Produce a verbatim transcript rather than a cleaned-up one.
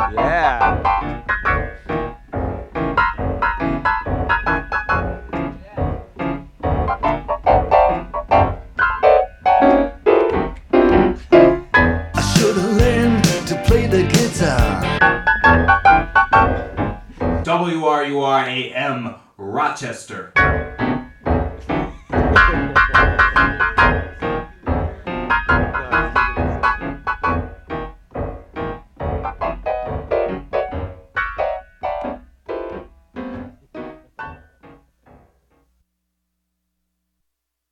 Yeah. I should have learned to play the guitar. W R U R A M Rochester.